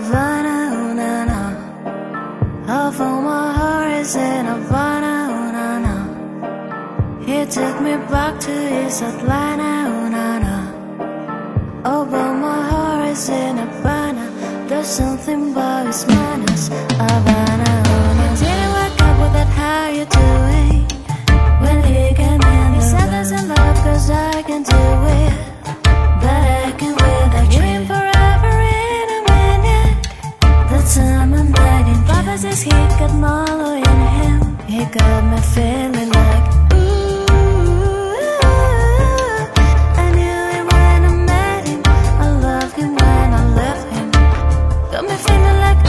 Havana, ooh, na, na. Although my heart is in Havana, ooh, na, na. He took me back to East Atlanta, ooh, na, na. Oh, but my heart is in Havana. There's something about his manners, Havana, ooh, na. Didn't wake up with that, how you doing? When he came in, he said there's a love, 'cause I can do it. But I can with a dream forever in a minute. The time I'm hiding, Papa says he got Marlo in him. He got me feeling like I knew it when I met him. I loved him when I left him. Got me feeling like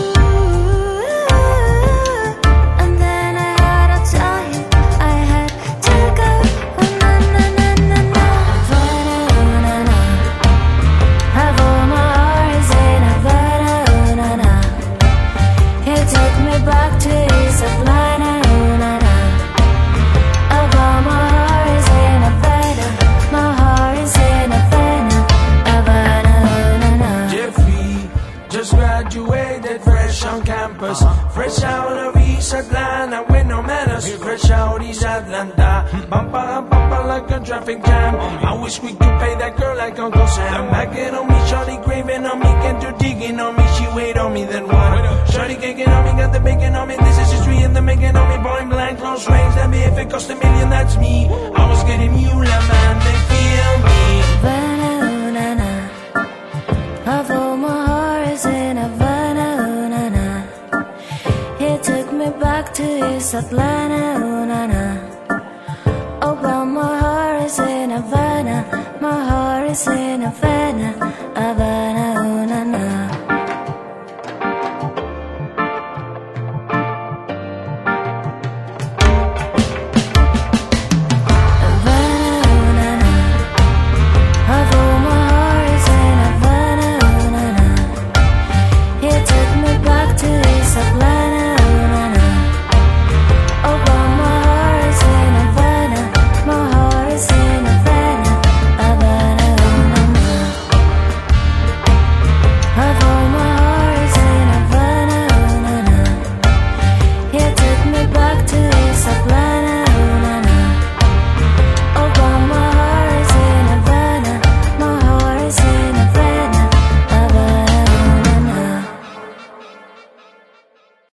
and then I had to tell him I had to go. Oh, na, na, na, na, na. Havana, ooh, na, na. Although my heart is in Havana, ooh, na, na. He took me back to East Atlanta, ooh, na, na. Although my heart is in Havana, my heart is in Havana, Havana, ooh, na, na. Jeffrey just graduated fresh on campus, fresh out of East Atlanta with no manners, fresh out East Atlanta. Bumper like a traffic jam. I wish we could pay that girl like Uncle Sam. Backing on me, shorty craving on me, can't do digging on me. She wait on me, then what? Shorty kicking on me, got the bacon on me. This is history in the making on me. Point blank, close range. Let me if it cost $1 million, that's me. I was getting Mula, man, they feel me. Havana, ooh, na, na. Although my heart is in Havana, ooh, na, na. He took me back to East Atlanta.